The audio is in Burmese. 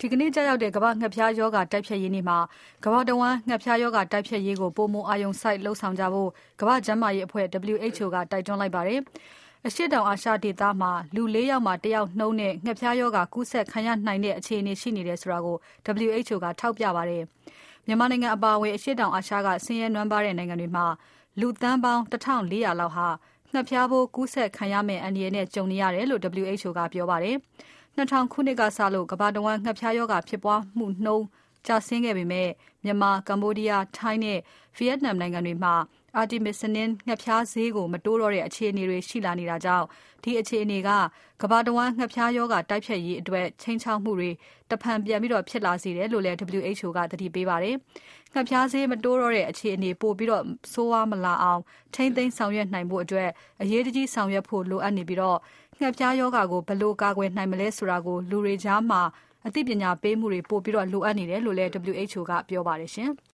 ဒီကနေ့ကျရောက်တဲ့ကမ္ဘာငှက်ဖျားရောဂါတိုက်ဖျက်ရေးနေ့မှာကမ္ဘာတဝန်းငှက်ဖျားရောဂါတိုက်ဖျက်ရေးကိုပိုမိုအာရုံစိုက်လှုံ့ဆော်ကြဖို့ကမ္ဘာ့ကျန်းမာရေးအဖွဲ့ WHO ကတိုက်တွန်းလိုက်ပါတယ်။အရှေ့တောင်အာရှဒေသမှာလူ၄ယောက်မှာ1ယောက်နှုန်းနဲ့ငှက်ဖျားရောဂါကူးစက်ခံရနိုင်တဲ့အခြေအနေရှိနေတယ်ဆိုတာကို WHO ကထောက်ပြပါတယ်။မြန်မာနိုင်ငံအပါအဝင်အရှေ့တောင်အာရှကဆင်းရဲနွမ်းပါးတဲ့နိုင်ငံတွေမှာလူသန်းပေါင်း1400လောက်ဟာငှက်ဖျားပိုးကူးစက်ခံရမယ့်အန္တရာယ်နဲ့ကြုံနေရတယ်လို့ WHO ကပြောပါတယ်။2000ခုနှစ်ကစလို့ကမ္ဘာတဝန်းငှက်ဖျားရောဂါဖြစ်ပွားမှုနှုန်းကျဆင်းခဲ့ပေမဲ့မြန်မာ၊ကမ္ဘောဒီးယား၊ထိုင်းနဲ့ဗီယက်နမ်နိုင်ငံတွေမှာArtemisinin ငှက်ဖျားဈေးကိုမတိုးတော့တဲ့အခြေအနေတွေရှိလာနေတာကြောင့်ဒီအခြေအနေကကမ္ဘာတဝန်းငှက်ဖျားရောဂါတိုက်ဖျက်ရေးအတွက်ချိန်ချောက်မှုတွေတဖန်ပြန်ပြီးဖြစ်လာစေတယ်လို့လည်း WHO ကသတိပေးပါတယ်။ငှက်ဖျားဈေးမတိုးတော့တဲ့အခြေအနေပိုပြီးဆိုးဝါးမလာအောင်ထိန်းသိမ်းဆောင်ရွက်နိုင်ဖို့အတွက်အရေးတကြီးဆောင်ရွက်ဖို့လိုအပ်နေပြီးငှက်ဖျားရောဂါကိုဘယ်လိုကာကွယ်နိုင်မလဲဆိုတာကိုလူတွေကြားမှာအသိပညာပေးမှုတွေပိုပြီးလိုအပ်နေတယ်လို့လည်း WHO ကပြောပါတယ်ရှင်။